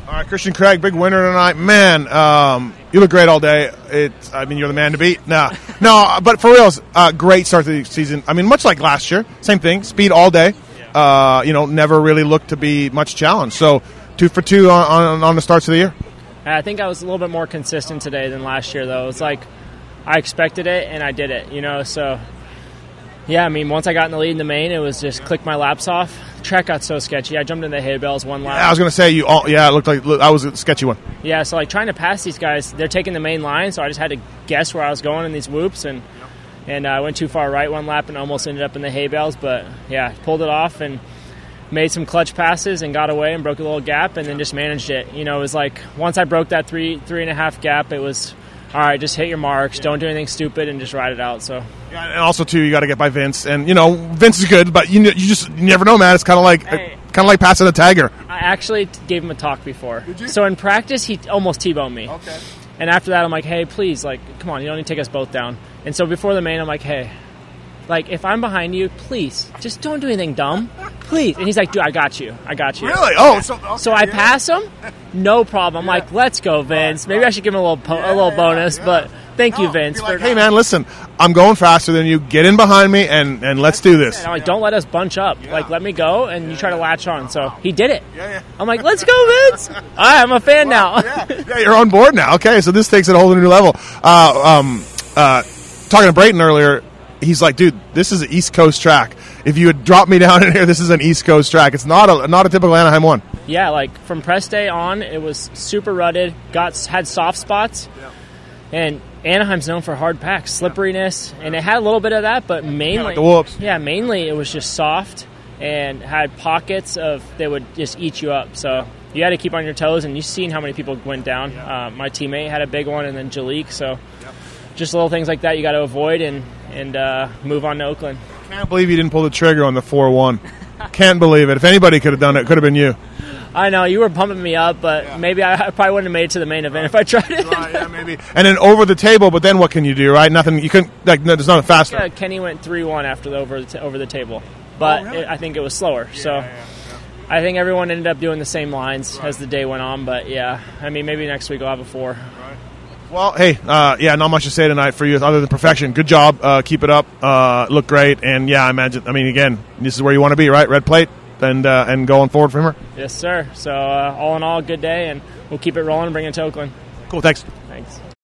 All right, Christian Craig, big winner tonight. Man, you look great all day. You're the man to beat. No, but for reals, great start to the season. I mean, much like last year, same thing, speed all day. Never really looked to be much challenge. So 2 for 2 on the starts of the year. I think I was a little bit more consistent today than last year, though. It's like I expected it, and I did it, so... Yeah, I mean, once I got in the lead in the main, it was just click my laps off. The track got so sketchy. I jumped in the hay bales one lap. Yeah, I was going to say, it looked like that was a sketchy one. Yeah, so trying to pass these guys, they're taking the main line, so I just had to guess where I was going in these whoops, and I went too far right one lap and almost ended up in the hay bales. But, yeah, pulled it off and made some clutch passes and got away and broke a little gap and then just managed it. It was like once I broke that 3.5 gap, it was... All right, just hit your marks. Don't do anything stupid, and just ride it out. So, yeah, and also too, you got to get by Vince, and Vince is good, but you never know, man. It's kind of like passing a tagger. I actually gave him a talk before. Did you? So in practice, he almost T-boned me. Okay. And after that, I'm like, hey, please, come on, you don't need to take us both down. And so before the main, I'm like, hey, if I'm behind you, please, just don't do anything dumb, please. And he's like, dude, I got you. Really? Oh, so I pass him, no problem. I'm like, let's go, Vince. Maybe I should give him a little bonus, but thank you, Vince. Hey, man, listen, I'm going faster than you. Get in behind me and let's do this. And I'm like, don't let us bunch up. Yeah. Let me go, and you try to latch on. So he did it. Yeah. I'm like, let's go, Vince. All right, I'm a fan now. Yeah, you're on board now. Okay, so this takes it a whole new level. Talking to Brayton earlier, he's like, dude, this is an East Coast track. If you had dropped me down in here, this is an East Coast track. It's not a typical Anaheim one. Yeah, from press day on, it was super rutted, had soft spots, and Anaheim's known for hard packs, slipperiness, and it had a little bit of that, but mainly, the whoops. Yeah, mainly it was just soft and had pockets of they would just eat you up. So you had to keep on your toes, and you've seen how many people went down. Yeah. My teammate had a big one, and then Jalik. So just little things like that you got to avoid and move on to Oakland. Can't believe you didn't pull the trigger on the 4-1. Can't believe it. If anybody could have done it, it could have been you. I know, you were pumping me up, but maybe I probably wouldn't have made it to the main event if I tried it. Right, yeah, maybe. And then over the table, but then what can you do, right? Nothing. You couldn't. There's nothing faster. Yeah, Kenny went 3-1 after the over the table, but really? I think it was slower. I think everyone ended up doing the same lines as the day went on. But maybe next week I'll have a 4. Right. Well, hey, not much to say tonight for you other than perfection. Good job. Keep it up. Look great. And, again, this is where you want to be, right? Red plate and going forward from here. Yes, sir. So, all in all, good day, and we'll keep it rolling and bring it to Oakland. Cool, thanks. Thanks.